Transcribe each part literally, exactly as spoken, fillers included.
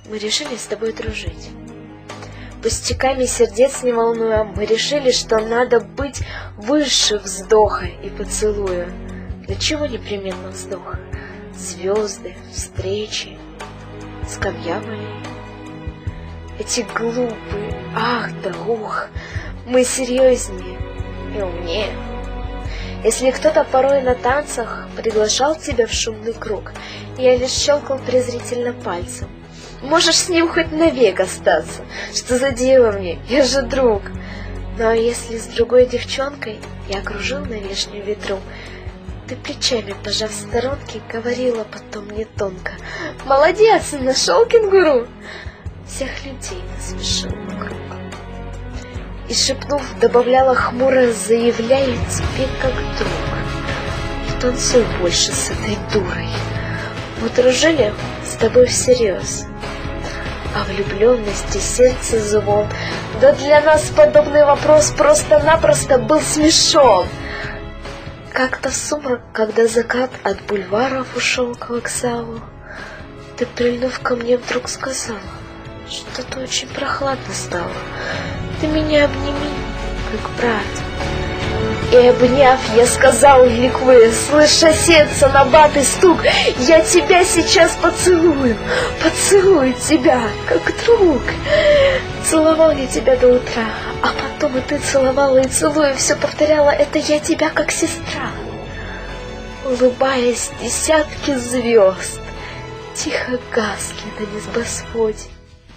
мы решили с тобой дружить. Пустяками сердец не волнуя, мы решили, что надо быть выше вздоха и поцелуя. Для чего непременно вздох? Звезды, встречи, скамья моей. Эти глупые, ах да ух, мы серьезнее и умнее. Если кто-то порой на танцах приглашал тебя в шумный круг, я лишь щелкал презрительно пальцем. Можешь с ним хоть навек остаться, что за дело мне, я же друг. Но если с другой девчонкой я кружил на вишнем ветру, ты плечами, пожав в сторонке, говорила потом мне тонко: молодец, нашел кенгуру. Всех людей насмешил вокруг. И шепнув, добавляла хмуро: заявляю тебе как друг, не танцуй больше с этой дурой. Мы дружили с тобой всерьез, а влюбленности сердце звон. Да для нас подобный вопрос просто-напросто был смешон. Как-то в сумрак, когда закат от бульваров ушел к вокзалу, ты, прильнув ко мне, вдруг сказала: что-то очень прохладно стало. Ты меня обними, как брат. И обняв, я сказал, ликуя, слыша сердце на бат и стук: я тебя сейчас поцелую, поцелую тебя, как друг. Целовал я тебя до утра, а потом и ты целовала и целуя все повторяла: это я тебя как сестра. Улыбаясь, десятки звезд тихо гасли на небосводе.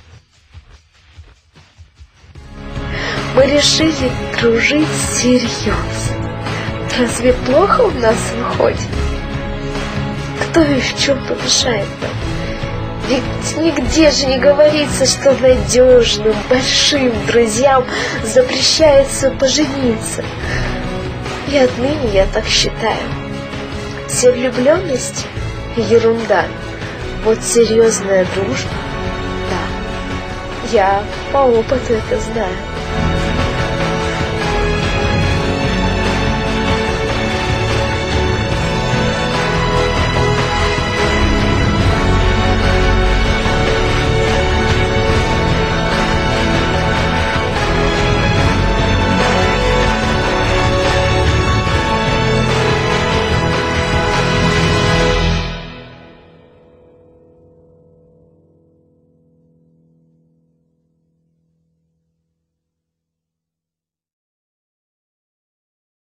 Мы решили дружить всерьез. Разве плохо у нас выходит? Кто и в чем помешает нам? Ведь нигде же не говорится, что надежным, большим друзьям запрещается пожениться. И отныне я так считаю. Все влюбленности — ерунда. Вот серьезная дружба — да. Я по опыту это знаю.